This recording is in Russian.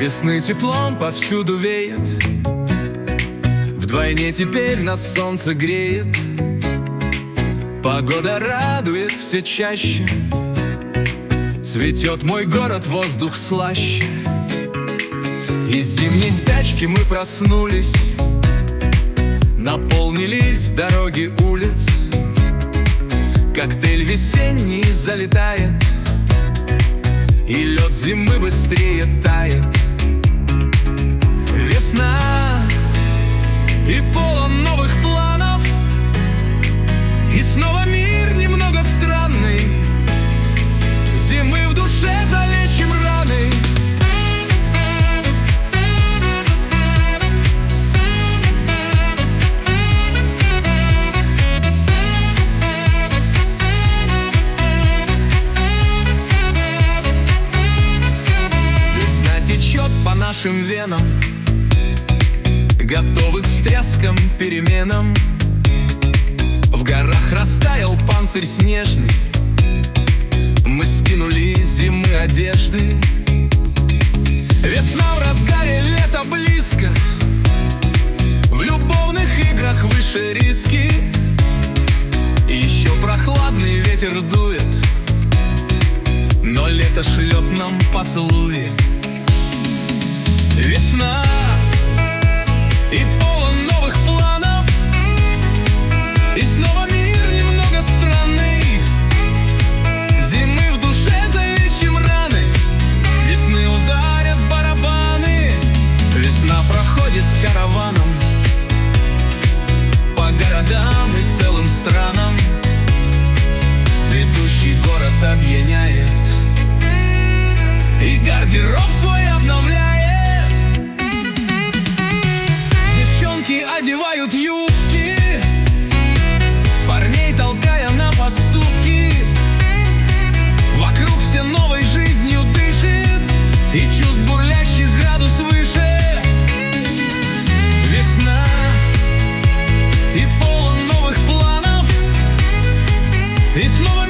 Весны теплом повсюду веет, вдвойне теперь нас солнце греет. Погода радует все чаще, цветет мой город, воздух слаще. Из зимней спячки мы проснулись, наполнились дороги улиц. Коктейль весенний залетает, и лед зимы быстрее тает. Весна, и полон новых планов, и снова мир немного странный. Зимы в душе залечим раны. Весна течет по нашим венам, готовы к встряскам, переменам. В горах растаял панцирь снежный, мы скинули зимы одежды. Весна в разгаре, лето близко, в любовных играх выше риски. Еще прохладный ветер дует, но лето шлет нам поцелуи. Весна, и полон новых планов, и снова мир немного странный. Зимы в душе залечим раны, весны ударят барабаны. Весна проходит караваном по городам и целым странам. Цветущий город опьяняет, и гардероб свой обновляет. Девчонки одевают юбки, парней толкая на поступки. Вокруг все новой жизнью дышит, и чувств бурлящих градус выше. Весна, и полон новых планов, и снова